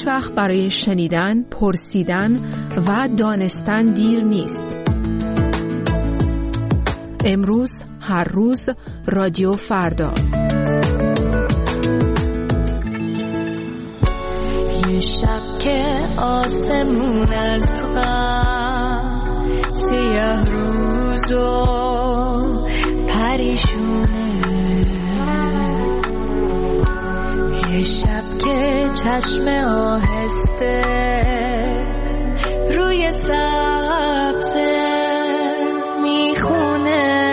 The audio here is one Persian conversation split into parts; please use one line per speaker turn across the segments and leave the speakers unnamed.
هیچ وقت برای شنیدن، پرسیدن و دانستن دیر نیست. امروز، هر روز، رادیو فردا.
یه شب که آسمون از غم سیاه روز و پریشونه، یه شب که چشم آهسته روی سبز میخونه،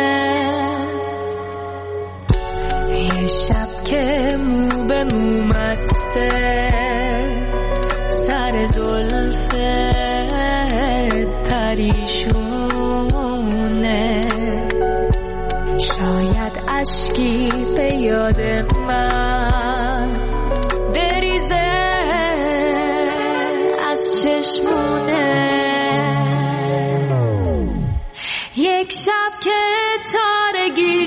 یه شب که مو به مو مسته سر زلف پریشونه، شاید اشکی به یاد من بریزه از چشمونه، یک شب که تارگی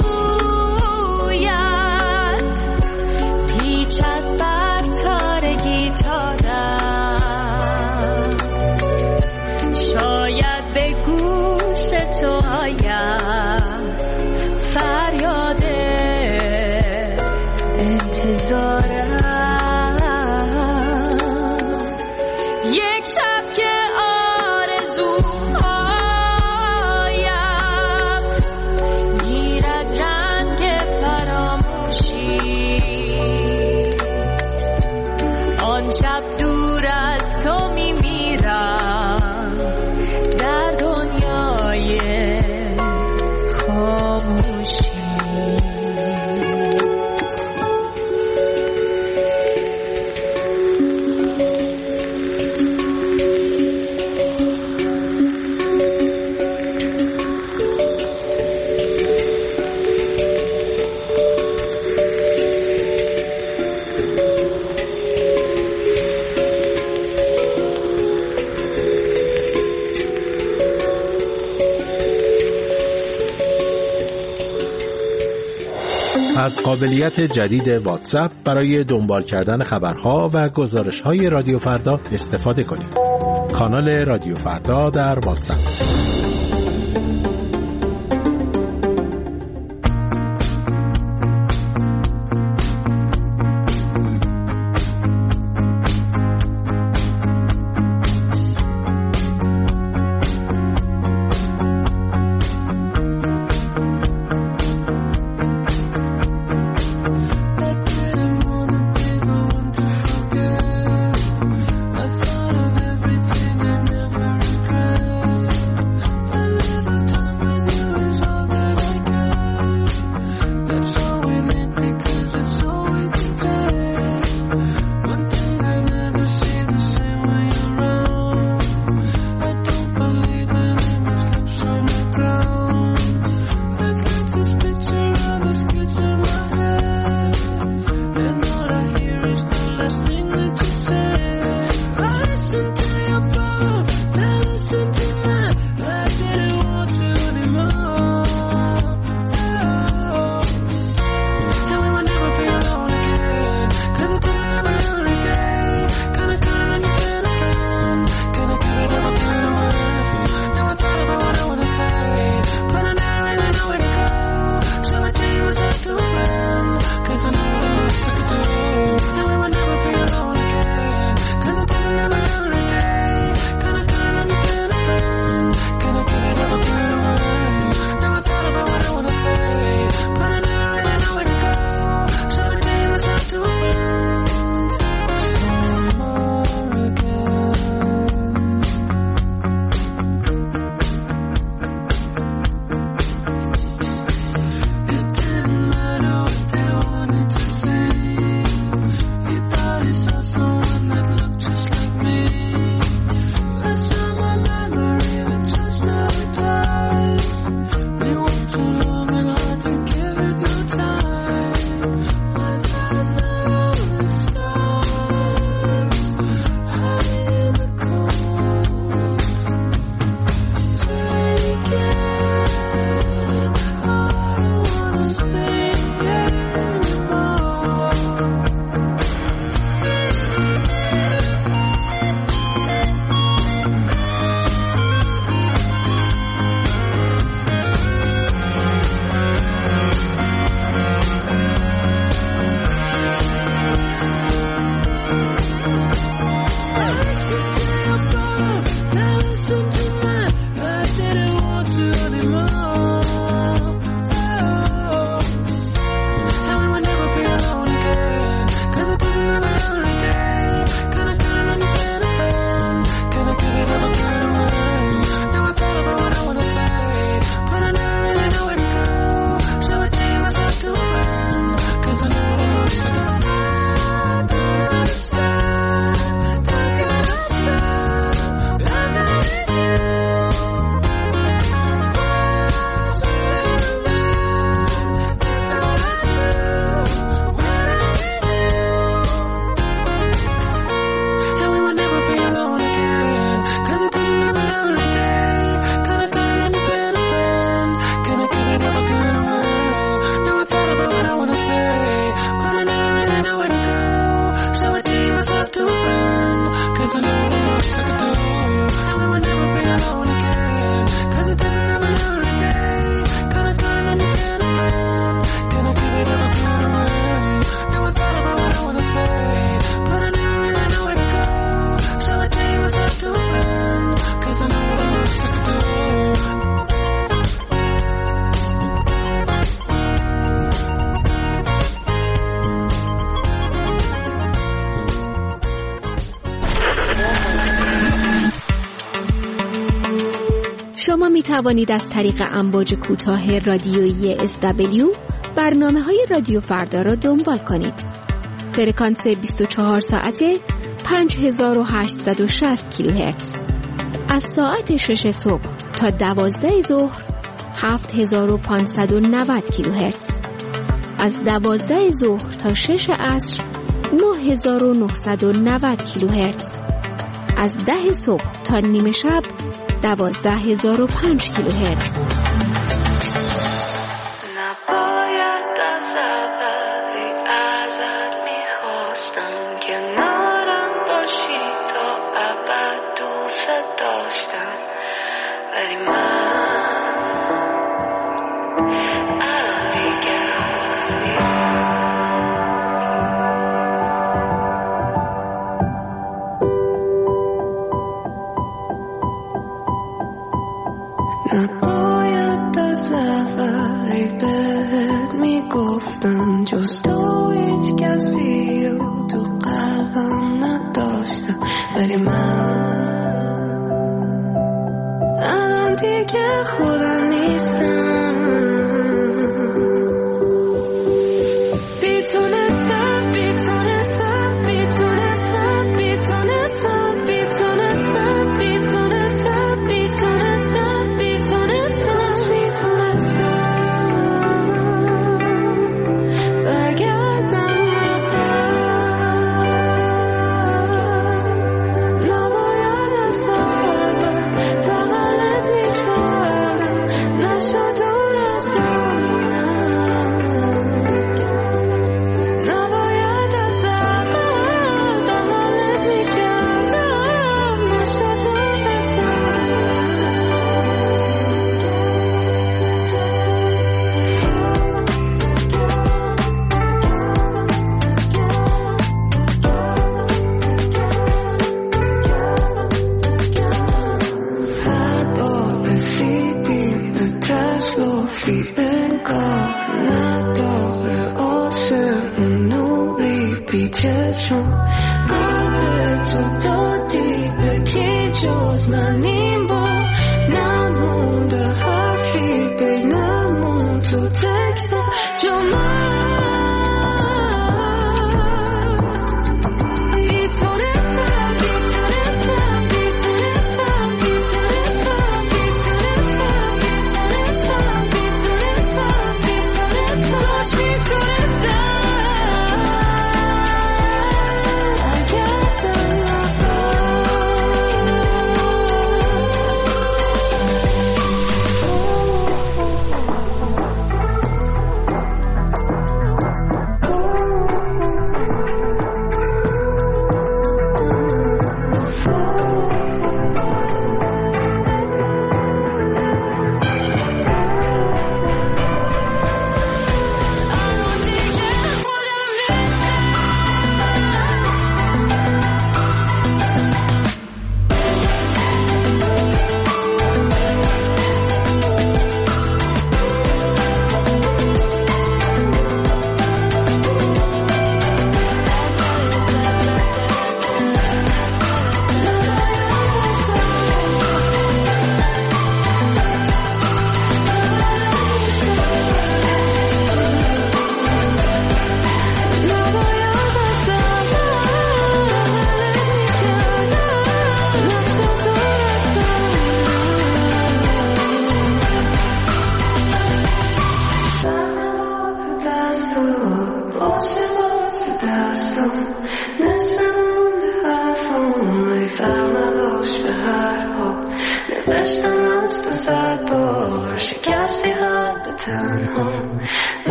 سویت پیچد بر تارگی تارم، شاید به گوش تو آید فریاد انتظارم، یک شب که آرزوهایم گیرد رنگ فراموشی، آن شب دور از تو میمیرم در دنیای خاموشی.
از قابلیت جدید واتساپ برای دنبال کردن خبرها و گزارش‌های رادیو فردا استفاده کنید. کانال رادیو فردا در واتساپ.
شما می توانید از طریق امواج کوتاه رادیویی SW برنامه‌های رادیو فردا را دنبال کنید. فرکانس 24 ساعته 5860 کیلوهرتز. از ساعت 6 صبح تا 12 ظهر 7590 کیلوهرتز. از 12 ظهر تا 6 عصر 9990 کیلوهرتز. از 10 صبح تا نیمه شب 12005 کیلوهرتز.
نباید از اولی ازت میخواستم که نارم باشی تا ابد دوست داشتم، ولی من الان دیگه نباید از اولی بهت میگفتم جز تو هیچ کسی رو تو قلبم نداشتم، ولی من الان دیگه خودم نیستم.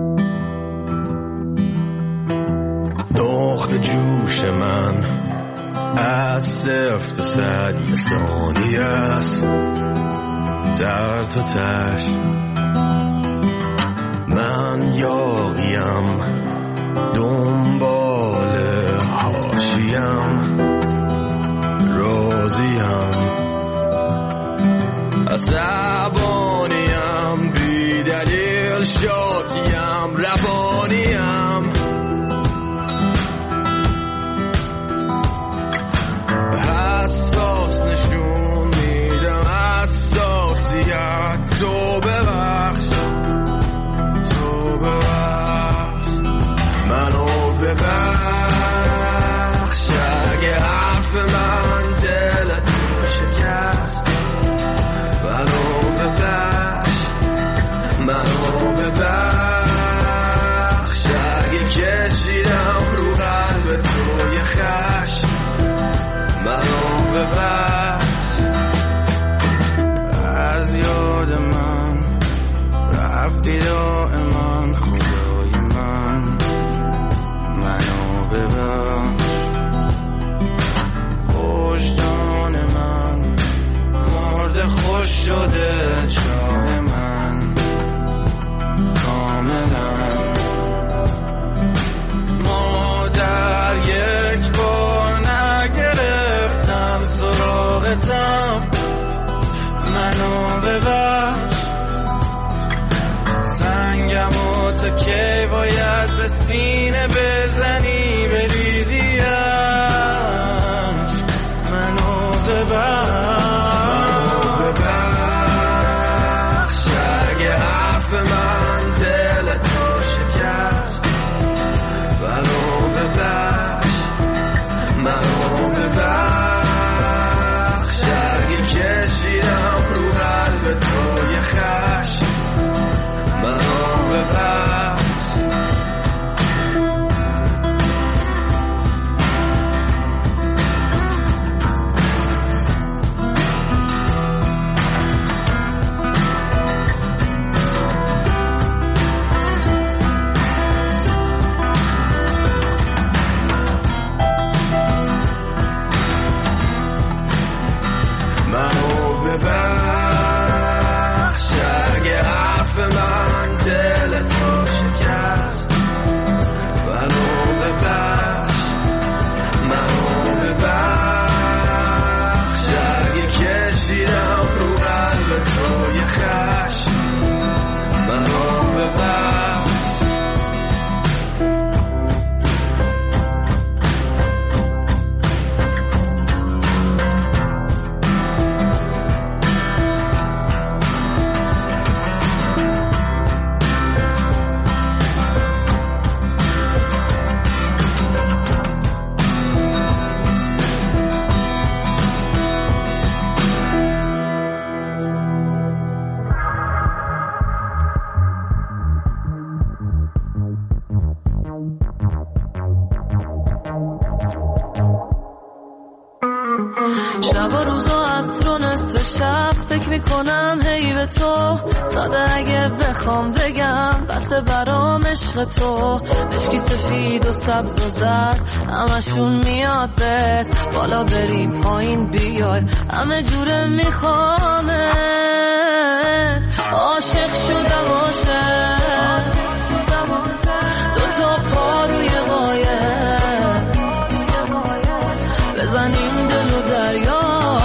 داغ جوش من از صفر تا صد یه ثانیه است، در تا تش من یاقیم، دنبال حاشیم، راضیم، عصبانیم، بی دلیل شاکیم، روانیم، حساس نشون میدم حساسیت، تو ببخش، تو ببخش، منو ببخش، اگه حرف من دلتو شکست، منو ببخش، منو ببخش، اگه کشیدم رو قلب تو یه خشم، منو ببخش، از یاد من رفتی دائما، خدای من، منو ببخش، وجدان من مرد خوش شده، چاه من کاملا، مادر یک بار نگرفتم سراغتم، منو ببخش، سنگم و تو کی باید به سینه بزنی بریزیش، منو ببخش، اگه حرف من دلتو شکست، منو ببخش، منو ببخش، اگه کشیدم رو قلب تو یه خشم، منو ببخش، منو ببخش، اگه حرف من دلتو شکست، منو ببخش، منو ببخش، اگه کشیدم رو قلب تو یه خشم، منو ببخش،
شب و روز و عصر و نصف شب فکر میکنم هی به تو، ساده اگه بخوام بگم بسه برام عشق تو، مشکی سفید و سبز و زرد همشون میاد بهت، بالا بریم پایین بیای همه جوره میخوامت، عاشق شدم عاشق، دوتا پا روی قایق، بزنیم دل و دریا،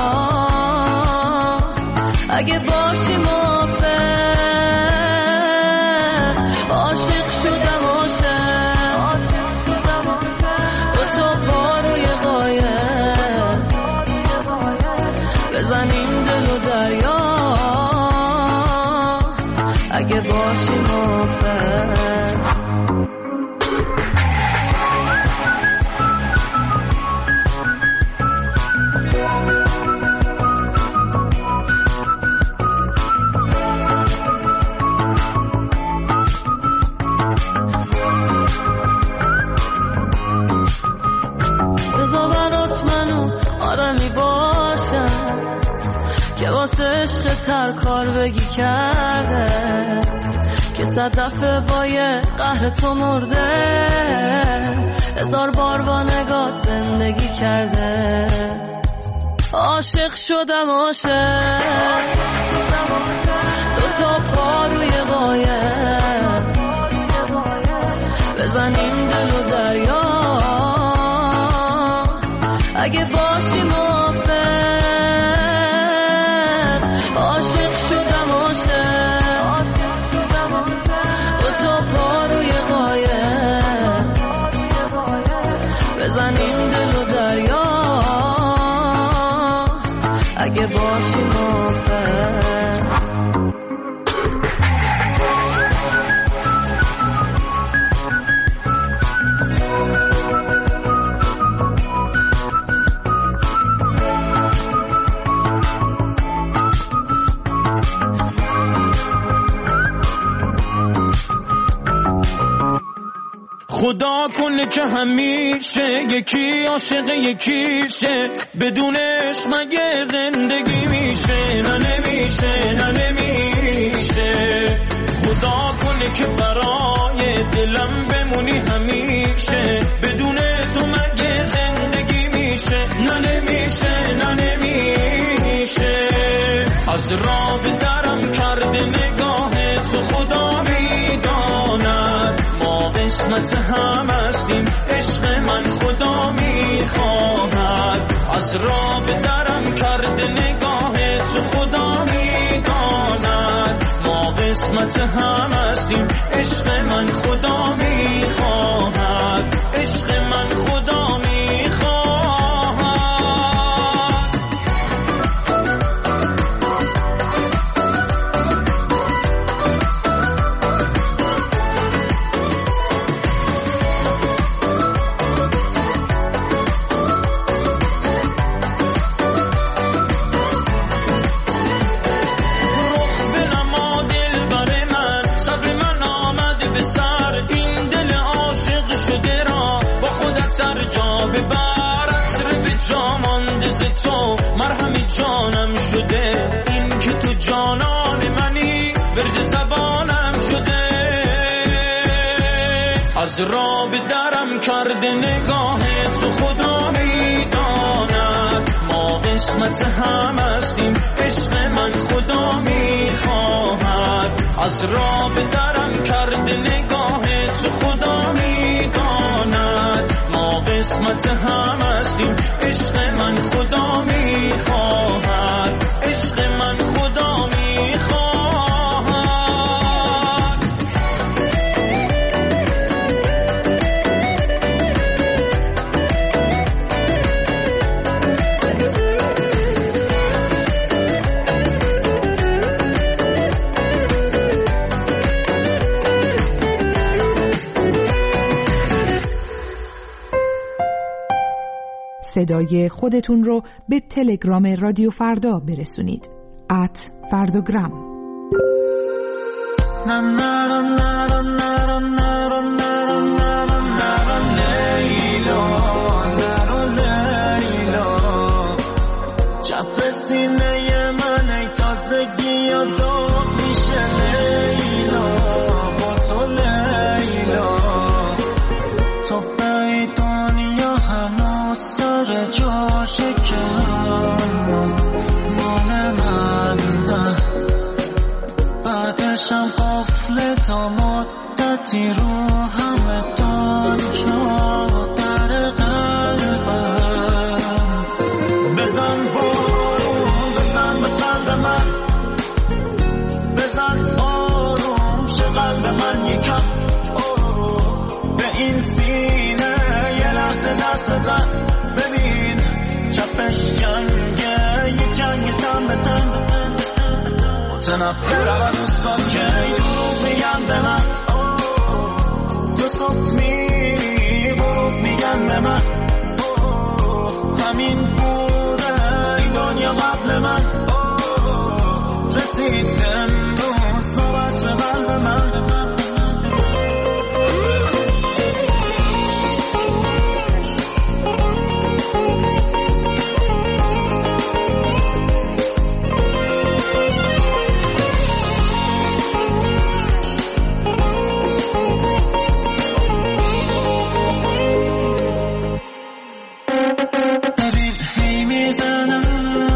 اگه باشی موافق، عاشق شدم عاشق، دوتا پا روی قایق، بزنیم دل و دریا، اگه باشی موافق. که واسه عشق تر کار بگی کرده، که 100 دفعه با یه قهر تو مرده، 1000 بار با نگات زندگی کرده، عاشق شدم عاشق دوتا پا روی قایق بزنیم دل و دریا اگه باشی موافق عاشق شدم عاشق دوتا پا روی قایق بزنیم دل و دریا اگه باشی موافق
خدا کنه که همیشه یکی عاشق یکیشه بدونش مگه زندگی میشه نه نمیشه نه نمیشه خدا کنه که برای دلم بمونی همیشه بدون تو مگه زندگی میشه نه نمیشه نه نمیشه از راه درم کرده نگاه تو خدا میداند قسمت هم هستیم عشق من خدا میخواهد از راه درم کرده نگاه تو خدا میداند ما قسمت هم هستیم عشق من خدا میخواهد عشق من خدا میخواهد مرهمی جانم شده این که تو جانان منی ورد زبانم شده از راه به درم کرده نگاه تو خدا میداند ما قسمت هم هستیم عشق من خدا میخواهد از راه به درم کرده نگاه تو خدا میداند ما قسمت هم هستیم عشق من خدا میخواهد عشق من خدا میخواهد
صدای خودتون رو به تلگرام رادیو فردا برسونید @فرداگرام.
چپ سینه من ای تازگی و داغ میشه لیلا با تو لیلا تو بای دنیا هنوز سر جاشه که مال من نه بعدشم قفل تا مدتی رو همه دنیا در قلبم بزن بارون بزن به قلب من بزن آروم شه قلب من یکم به این سینه یه لحظه دست بزن ببین چپش جنگه یک جنگ تن به تن متنفرم از دوستان که دروغ میگن به من تو صبح میری غروب میگن به من همین بوده این دنیا قبل من رسید امروز نوبت به قلب من ببین هی میزنم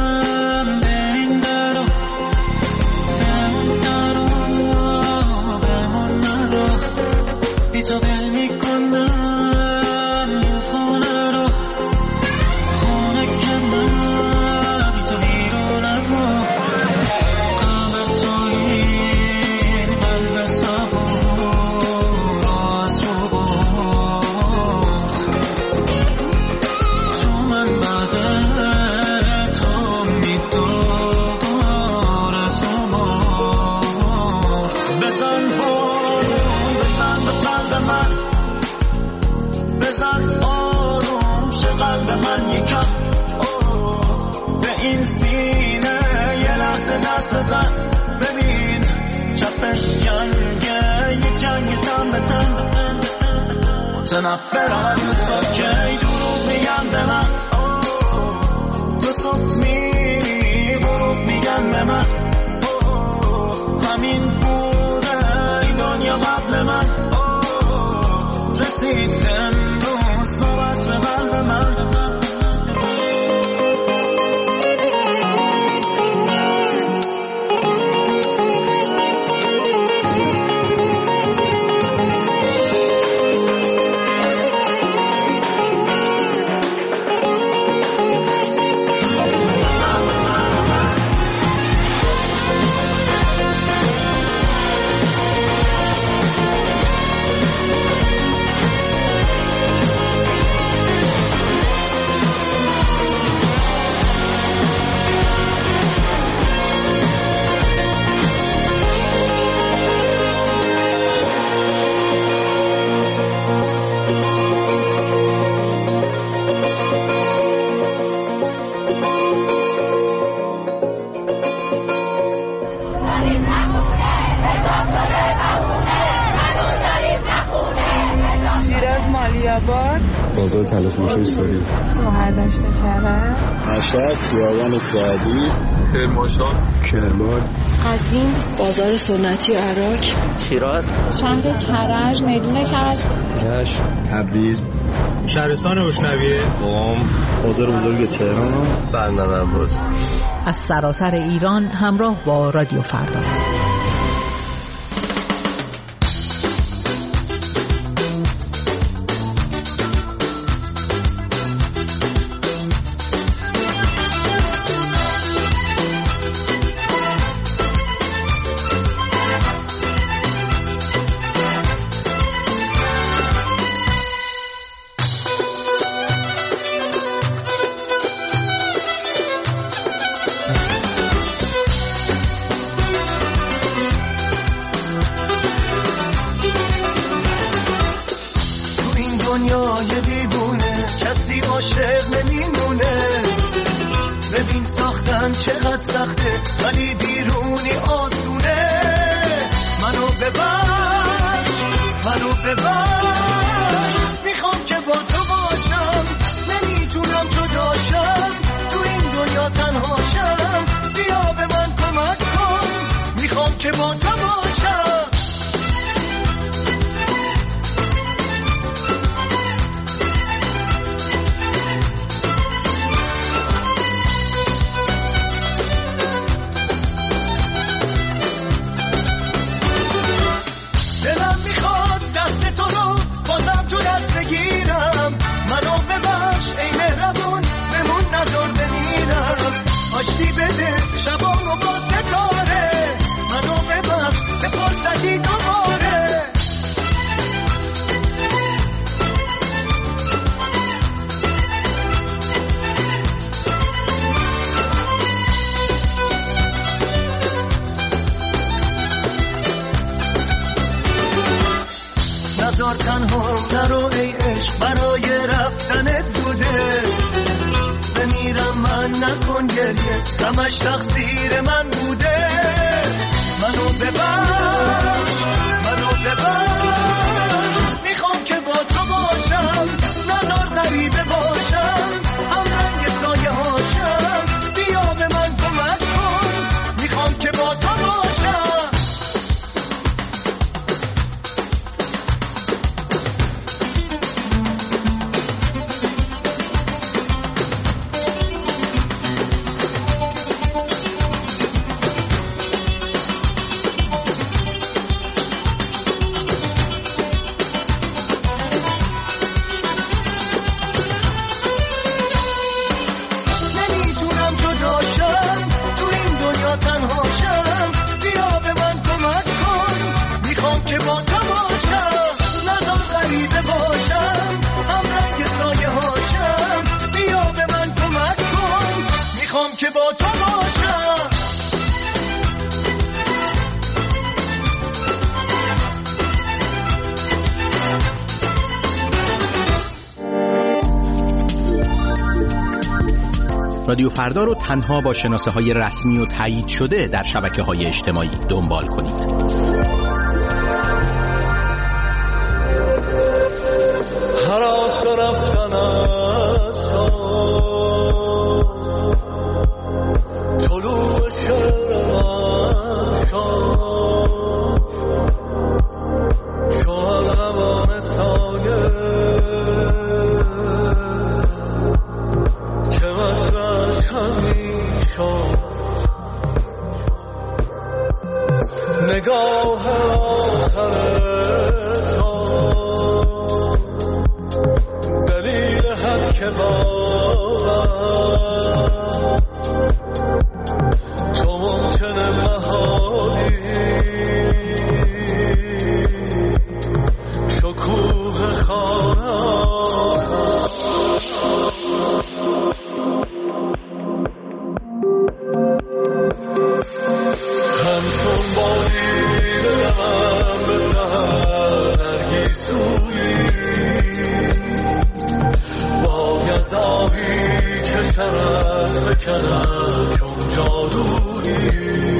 دست بزن ببین چپش جنگه یه جنگ تن به تن متنفرم ساکی دروغ میگن به من تو صبح میری بروغ میگن به من همین بوده این دنیا قبل من رسید امروز نوبت به قلب من
بازار تلفروشی سوری
هردشت کرد
مشهد خیابان سعدی
کرمانشاه
کرمان
قزوین
بازار سنتی عراق
شیراز
شهر کرج میدون کرج
رشت تبریز
شهرستان اشنویه
قم بازار بزرگ تهران
بندر عباس
از سراسر ایران همراه با رادیو فردا.
دنیای دیوونه کسی عاشق نمیمونه ببین ساختن چقدر سخته ولی بیرونی آسونه منو ببر میخوام که با تو باشم نمیتونم جداشم تو این دنیا تنهاشم بیا به من کمک کن میخوام که با تو باشم آشتی بده شبانو با ستاره منو ببخش به فرصتی دوباره نزار تنها نرو ای عشق برای رفتنت بوده بمیرم من نکن گریه غمش تقصیر من بوده منو ببر میخوام که با تو باشم نزار غریبه باشم هم رنگ سایه هاشم بیا به من کمک کن میخوام که با تو باشم که با تو باشم
رادیو فردا رو تنها با شناسه‌های رسمی و تایید شده در شبکه‌های اجتماعی دنبال کنید.
هراس رفتن است طلوع شعر من شد چون روان سایه که مطرش همی شد نگاه آخر که تو ممکنه محالی شکوه خانه همچون بادی بدمم به سهر نرگیسویی از آبی که سرت بکنم چون جادویی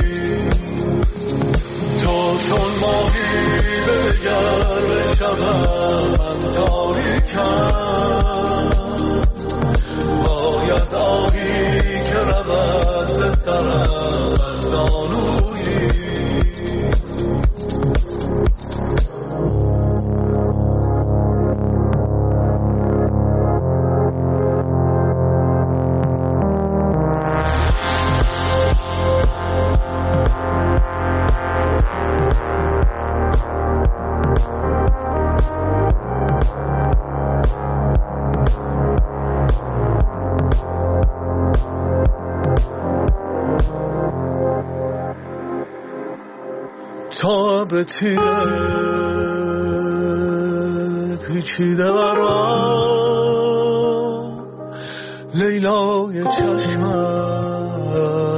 تو چون ماهی بگر به شبم من تاریکم وای از آبی که رود به سرم بر زانویی تا به تیره پیچیده برام لیلای چشمم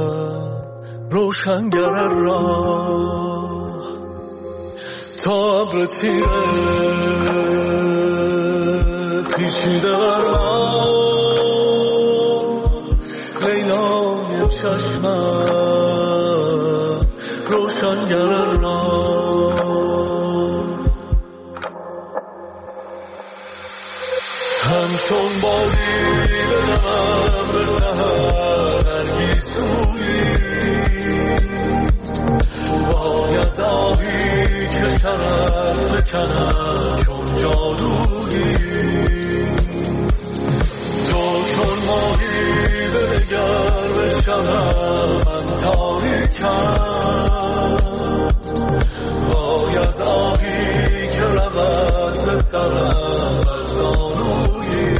روشنگر راه تا به تیره پیچیده برام لیلای چشمم روشنگر همچون بادی بدمم به سهر نرگیسویی وای از آبی که سرت بکنم چون جادویی تو چون ماهی بگر به شبم من تاریکم وای از آبی که رود به سرم بر زانویی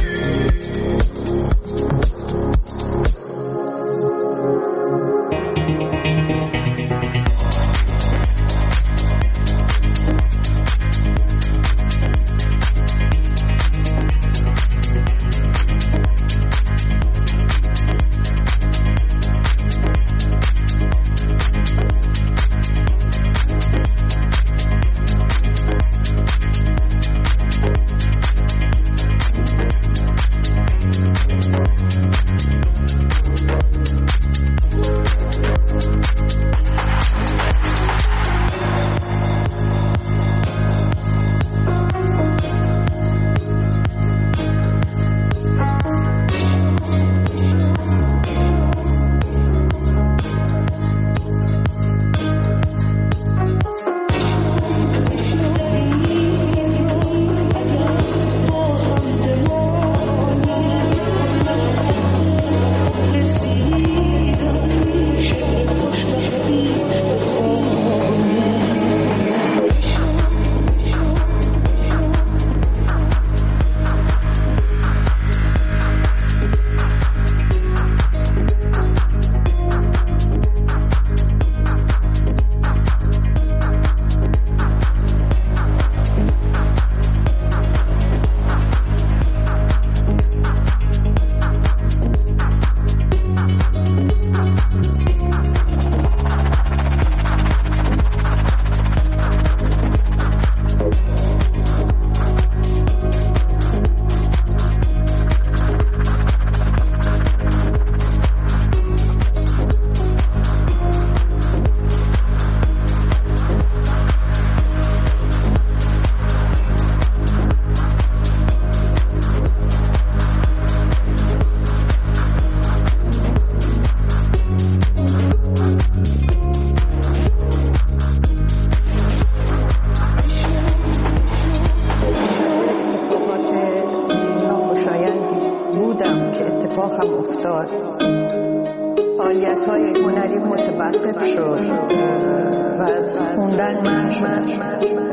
افتاد، فعالیت‌های هنری متوقف شد و از خوندن منع شد.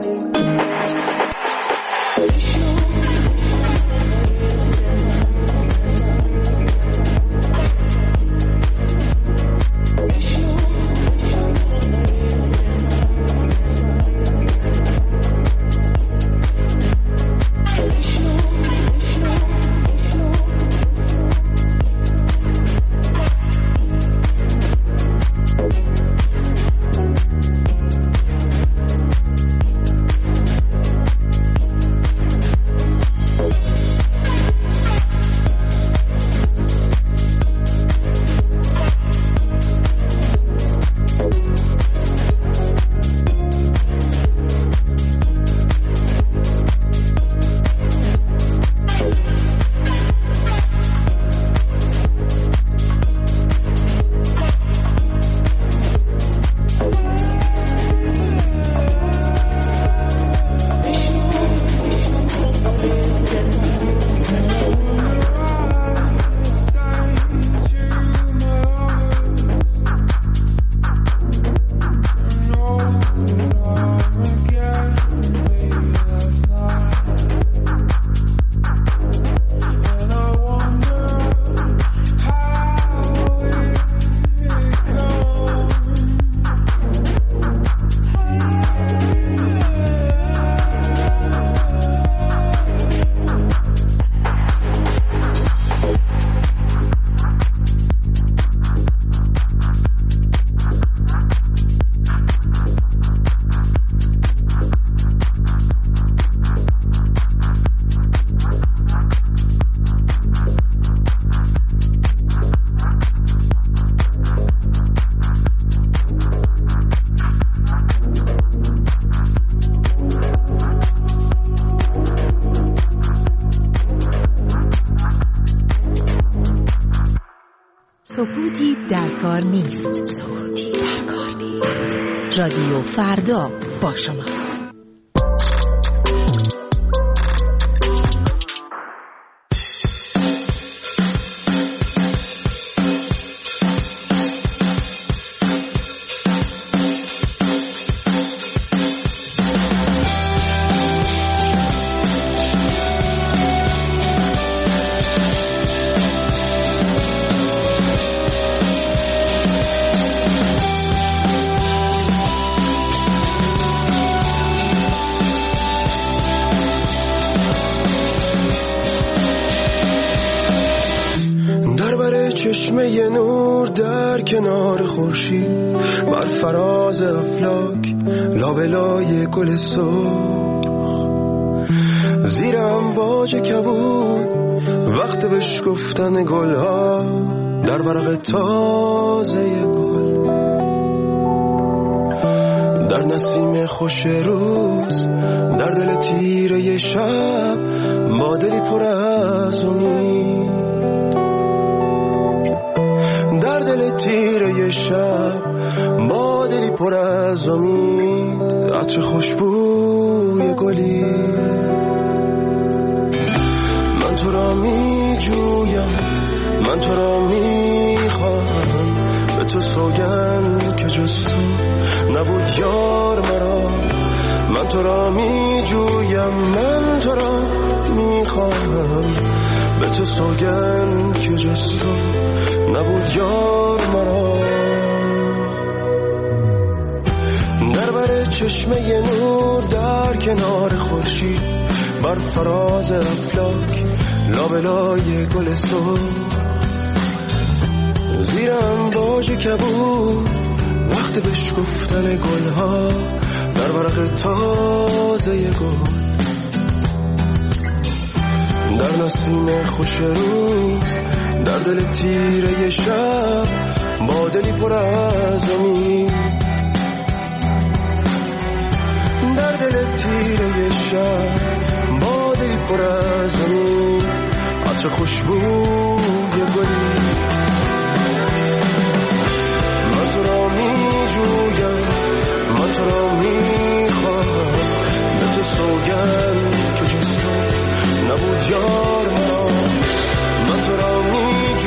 سکوتی در کار نیست. سکوتی در کار نیست. رادیو فردا با شماست.
چشمه نور در کنار خورشید، بر فراز افلاک لابلای گل سرخ، زیر امواج کبود وقت بشکفتن گلها در ورق تازه گل، در نسیم خوش روز، در دل تیره شب، با دلی پر از امید، در دل تیره شب، با دلی پر از امید، عطر خوشبوی گلی. من تو را می جویم، من تو را می خواهم، به تو سوگند که جز تو نبود یار مرا. من تو را می جویم، من تو را می خواهم، به تو سوگند که جز تو نبود یار مرا. در بر چشمه نور در کنار خورشید، بر فراز افلاک لابلای گل سرخ، زیر امواج کبود وقت بشکفتن گلها در ورق تازه گل، در نسیم خوش روز، در دل تیره شب، با دلی پر از امید، در دل تیره شب، با دلی پر از امید، عطر خوشبوی گلی. من تو را می جویم، من تو را می خواهم، به تو سوگند که جز تو نبود یار مرا. من تو را می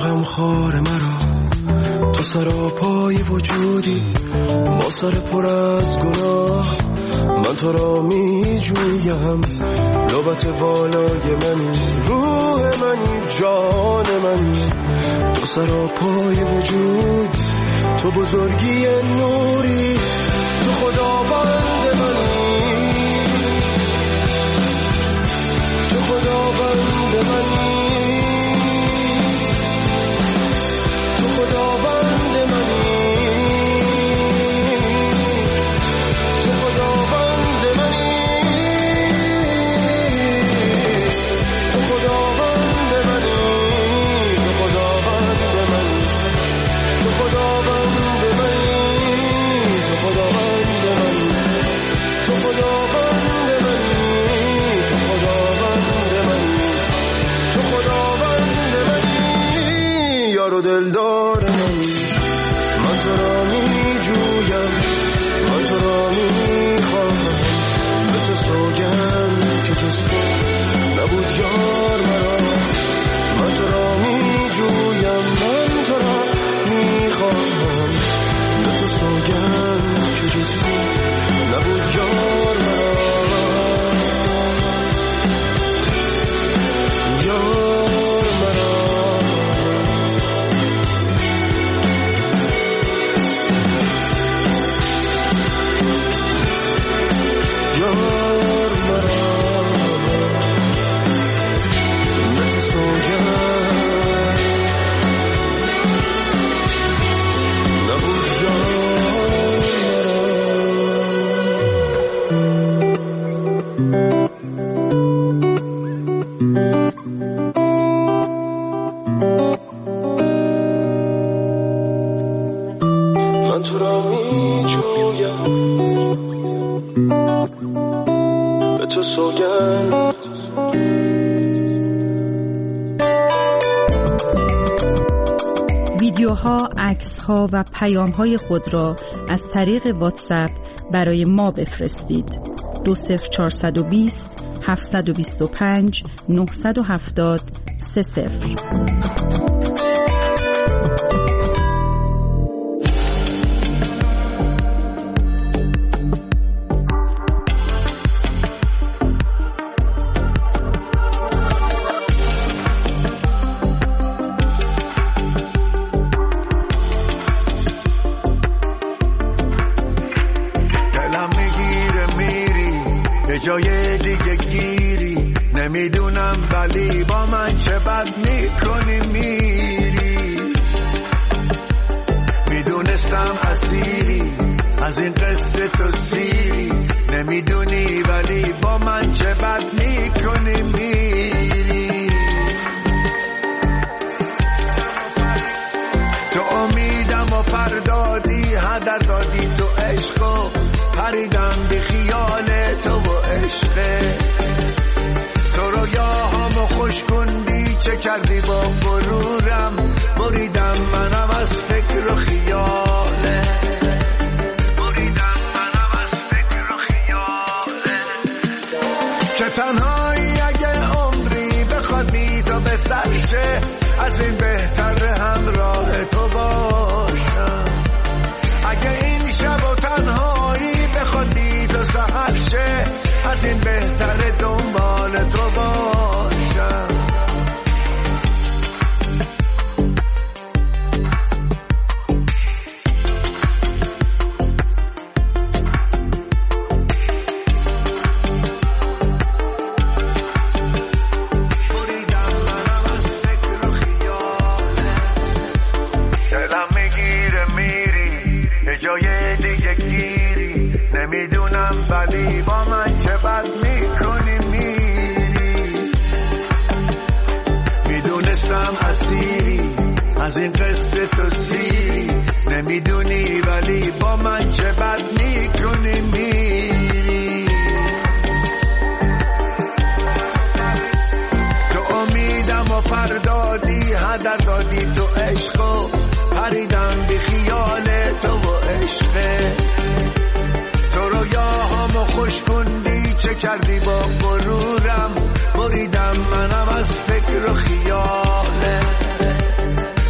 غمخوار مرا، تو سراپای وجودی با سر پر از گناه. من تو را می جویم، لبت والای منی، روح منی، جان منی، تو سراپای وجود، تو بزرگی نوری، تو خداوند منی، تو خداوند منی، تو خداوند منی، تو خداوند منی، تو خداوند منی، تو خداوند منی، تو خداوند منی، تو خداوند منی، تو خداوند منی، تو خداوند منی، تو خداوند منی، یار و دلدار منی. من تو را می جویم، من تو را می خواهم، به تو سوگند که جز تو نبود یار مرا. من تو را می جویم، من تو را می خواهم، به تو سوگند که جز تو نبود یار مرا. یار مرا، یار مرا، به تو سوگند نبود یار من تو را می جویم، به تو سوگند.
ویدیوها، عکس‌ها و پیام‌های خود را از طریق واتساپ برای ما بفرستید. 20420 725 970 30.
دلم میگیره میری یه جای دیگه گیری، نمیدونم ولی با من چه بد میکنی میری. میدونستم اسیری از این قصه تو سیری، نمیدونی ولی با من چه بد میکنی میری. تو امیدم و پردادی، هدر دادی تو عشقو، پریدم بی خیال تو و عشقه. تو رویاهامو خوش کندی، چه کردی با غرورم، بریدم منم از فکر و خیاله، بریدم منم از فکر و خیاله. که تنهایی اگه عمری بخوادی تو به سرشه، از این بهتر همراه تو باشم. اگه این شب و تنهایی بخوادی تو سحر شه، از این بهتر دنبال تو باشم. بریدم منم از فکر و خیاله، دلم میگیره میری یه جای دیگه گیری، نمیدونم ولی با من چه بد میکنی میری. میدونستم اسیری از این قصه تو سیری، نمیدونی ولی با من چه بد میکنی میری. تو امیدم و پردادی، هدر دادی تو عشقو، پریدم بی خیال تو و عشقه. تو رویاهامو خوش کندی، چه کردی با غرورم، بریدم منم از فکر و خیاله.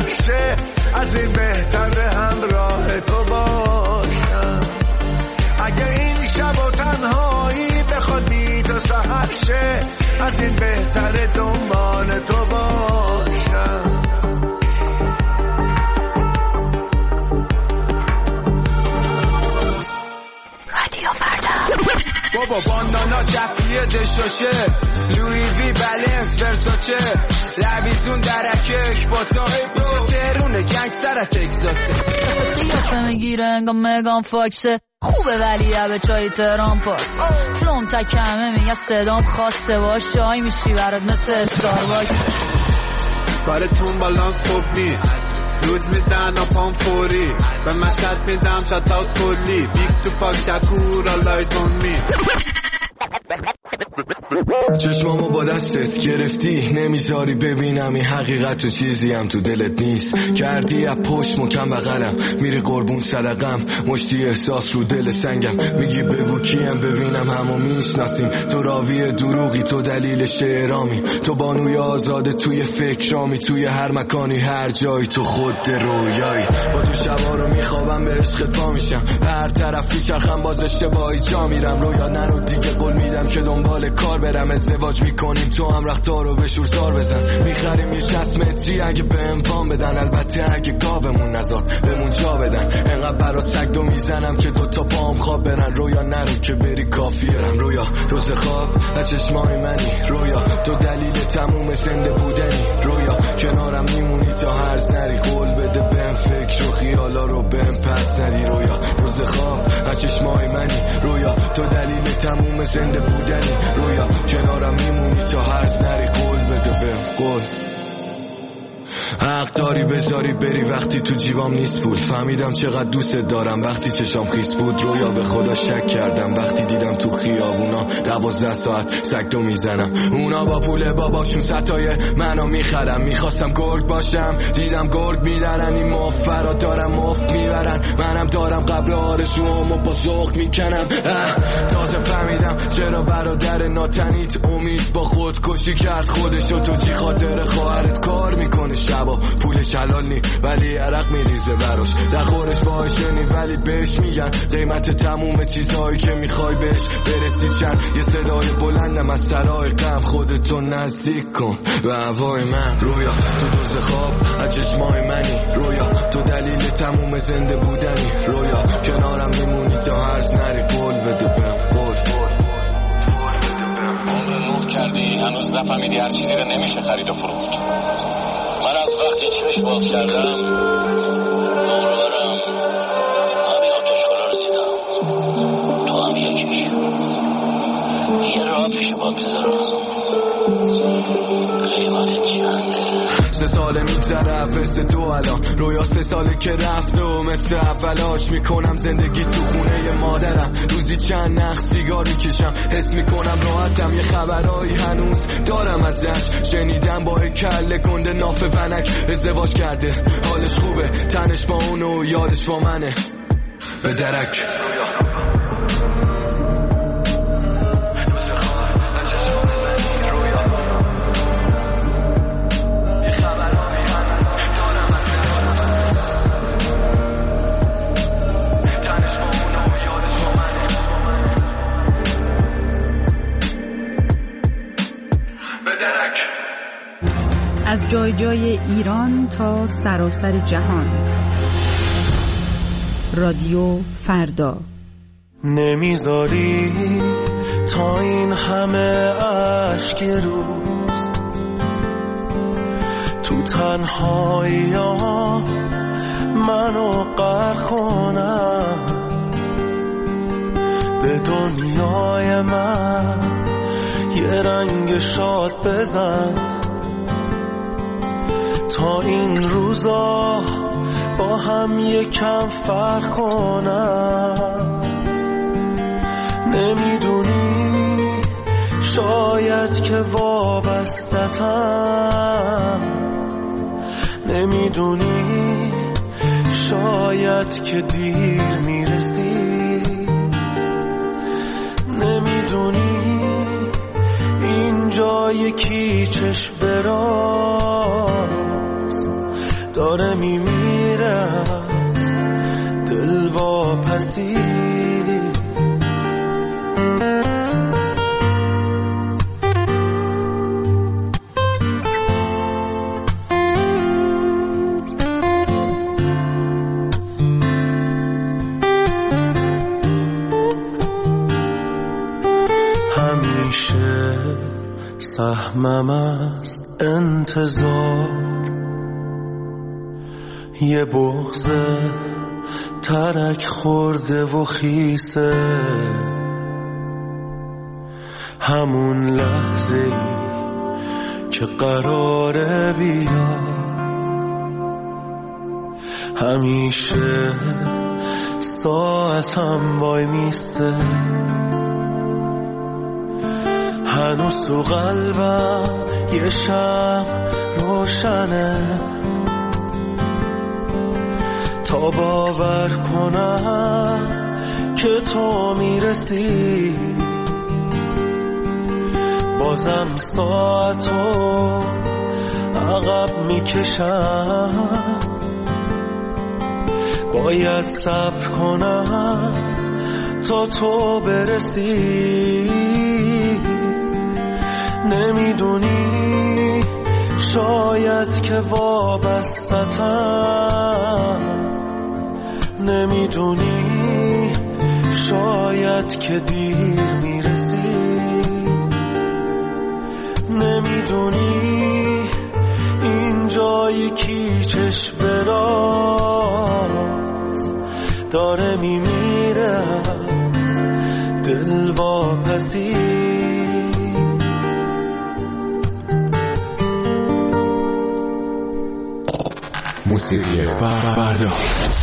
سحر شه، از این بهتر به همراه تو باشم. اگه این شب و تنهایی بخواد بی تو سحر شه، از این بهتر دنبال تو باشم.
رادیو فردا.
بابا باندانا جفیه دشاشه، لوی وی بلنس ورساچه، لبیزون درکک با تا ایبرو تهرونه گنگستر تکساسه.
قیافه میگیره انگا مگان فاکسه، خوبه ولی به چای تهران پاس. فلوم تکمه میگه صدام خاصه، باش چای میشی برات مثل استارباکس.
کارتون بالانس خوب نی، روز میدن آپام فوری، به مشهد میدم شاتاوت کلی، بیگ تو پاک شکور آلایت اون می.
چشمامو با دستت گرفتی، نمیذاری ببینم این حقیقت و چیزی هم تو دلت نیست. کردی از پشت مکم بغلم، میری قربون صدقم، مشتی احساس رو دل سنگم. میگی بگو کیم ببینم همو میشناسیم. تو راوی دروغی، تو دلیل شعرامی، تو بانوی آزاده توی فکرامی، توی هر مکانی هر جایی تو خود رویایی. با تو شبا رو میخوابم به عشقت پا میشم، هر طرف پیچرخم باز اشتباهی جا میرم. رویا نرو دیگه قول میدم که دنبال کار برم، ازدواج میکنیم تو هم رختار رو به شور زار بزن. میخریم یه 60 متری اگه به امپان بدن، البته اگه گاومون نزاد بمون جا بدن. انقدر برات سگدو میزنم که دوتا پام خواب برن. رویا نرو که بری کافیرم، رویا تو خواب از چشمای منی، رویا تو دلیل تموم زنده بودنی، رویا کنارم میمونی تا هرز نری. قول بده بهم فکر و خیالا رو بهم پس ندی، رویا تو خواب از چشمای منی، رویا تو دلیل تموم زنده بودنی، رویا کنارم میمونی تا هرز نری. قول بده بهم، قول. حق داری بذاری بری وقتی تو جیبام نیست پول. فهمیدم چقدر دوست دارم وقتی چشام خیس بود. رویا به خدا شک کردم وقتی دیدم تو خیابونا 12 ساعت سگدو میزنم. اونا با پول باباشون ستای منو میخرم. میخواستم گرگ باشم دیدم گرگ میدارن. این مفرا دارم مفت میبرن، منم دارم قبل آرزوامو با ذوق میکنم. تازه فهمیدم چرا برادر ناتنیت امید با خودکشی کرد خودشو. تو چی خاطر خواهرت کار میکنه شبا، پولش حلال نی ولی عرق میریزه براش. در خورش باشه نی ولی بهش میگن قیمت تموم چیزهایی که میخوای بهش برسی چند. یه صدای بلندم از سرای غم، خودتو نزدیک کن به هوای من. رویا تو دوز خواب از چشمای منی، رویا تو دلیل تموم زنده بودنی، رویا کنارم میمونی تا هرز نری. قول بده بهم، قول.
عمر نور کردی هنوز نفهمیدی هر چیزی رو نمیشه خرید و فروخت. من از وقتی چشم باز کردم دور و برم همه آتش‌خالا رو دیدم. تو هم یکیش. یه راه پیش با بذارم، قیمت چنده؟
3 ساله میگذره فرس تو الان، رویا 3 ساله که رفته و مثل اولاش میکنم زندگی تو خونه مادرم. روزی چند نخ سیگار میکشم، حس میکنم راحتم. یه خبرایی هنوز دارم ازش، شنیدم با کله گنده ناف ونک ازدواج کرده. حالش خوبه، تنش با اونو یادش با منه. به درک
از جای جای ایران تا سراسر جهان. رادیو فردا.
نمیذاری تا این همه اشک روز تو تنهایی ها منو غرق کنم. به دنیای من یه رنگ شاد بزن تا این روزا با هم یکم فرق کنم. نمیدونی شاید که وابسته‌ام، نمیدونی شاید که دیر میرسی، نمیدونی اینجا یکی چشم براز داره میمیره دل واپسی. همیشه سهمم از انتظار یه بغض ترک خورده و خیسه، همون لحظه ای که قراره بیا همیشه ساعتم وای میسته، هنوز تو قلبم یه شمع روشنه تا باور کنم که تو میرسی. بازم ساعتو عقب میکشم، باید صبر کنم تا تو برسی. نمیدونی شاید که وابستم، نمیدونی شاید که دیر میرسی، نمیدونی این جایی کیچش براز داره میمیره دل واپسی.
موسیقی فردا.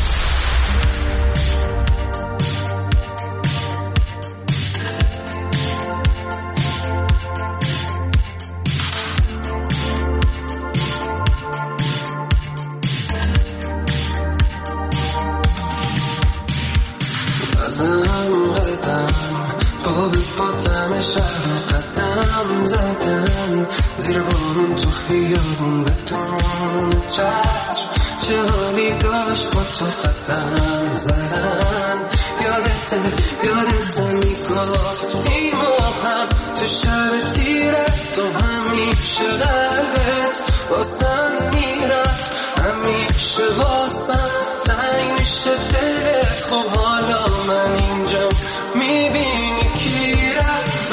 زیر بارون تو خیابون بدون چتر چه حالی داشت با تو قدم زدن. یادت میگفتی ما هم تو شب تیره تو همیشه قلبت واسم میرفت، همیشه واسم تنگ میشه دلت. خب حالا من اینجا میبینی کی رفت.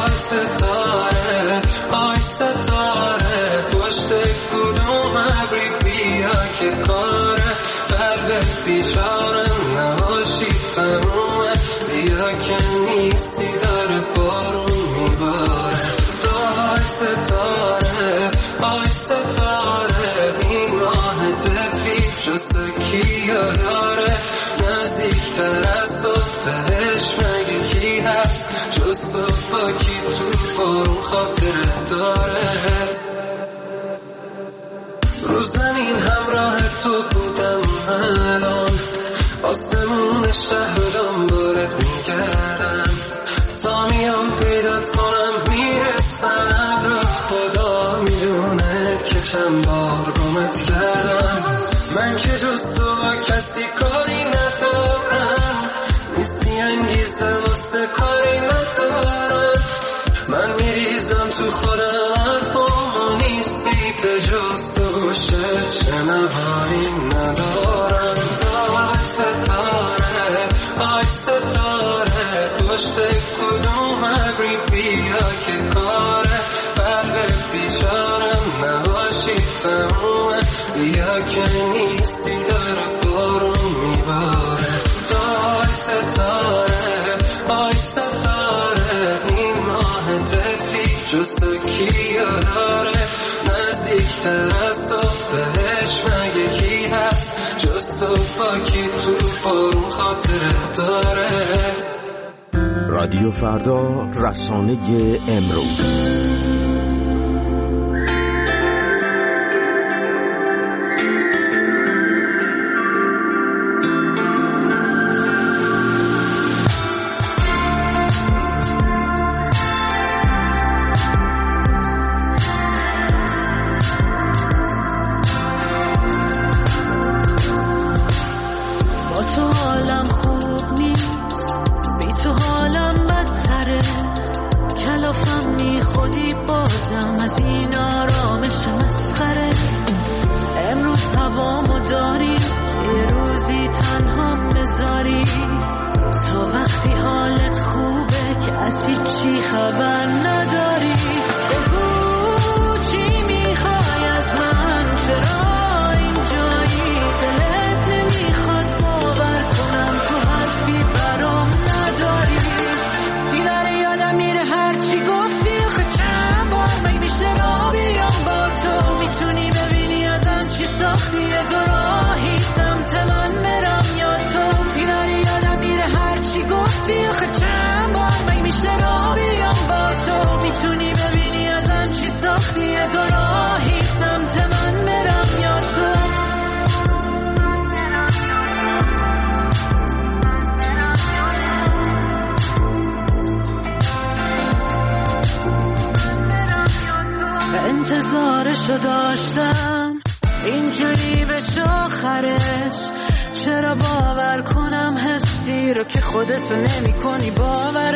آی ستاره پشت کدوم ابری بیا که کاره قلبت بیچارم نباشی تمومه، بیا که نیستی داره بارون میباره. آی ستاره این ماه تفلی جسته کیا داره، نزدیکتر از تو بهش مگه کی هست جز تو با کی تو بارون خاطره داره. رو زمین همراه تو بودم الان، آسمون شهر دنبالت میگردم تا میام پیدات کنم میرسم ابرات. خدا میدونه که چند بار گمت کردم، من که جز تو با کسی کاری ندارم، نیستی انگیزه واسه کاری ندارم. من میریزم تو خودم حرفامو نیستی به جز تو گوشه شنوایی ندارم. آی ستاره پشت کدوم ابری بیا که کاره قلبت بیچارم نباشی تمومه، بیا که نیستی داره بارون میباره. آی ستاره این ماه تفلی جز تو کیا داره، نزدیکتر از تو بهش مگه کی هست جز تو با کی تو بارون خاطره داره.
رادیو فردا، رسانه امروز.
شدم از این آرامش مسخره. امروز هوامو داری یه روزی تنها بذاری تا وقتی حالت خوبه که از هیچی خبر نداری. بگو چی میخوای از من، چرا اینجایی؟ دلت نمیخواد باور کنم تو حرفی برام نداری. دیدن یادم میره هرچی گفتی، آخه چند بار مگه میشه را بیام با تو؟ میتونی ببینی ازم چی ساختی، یه دو راهی سمت من برم یا تو؟ دیدن یادم میره هرچی گفتی، آخه چند بار مگه میشه را بیام با تو؟ میتونی ببینی ازم چی ساختی، یه دو راهی سمت من برم یا تو؟ انتظارشو داشتم اینجوری بشه آخرش، چرا باور کنم حسی رو که خودتو نمی کنی باور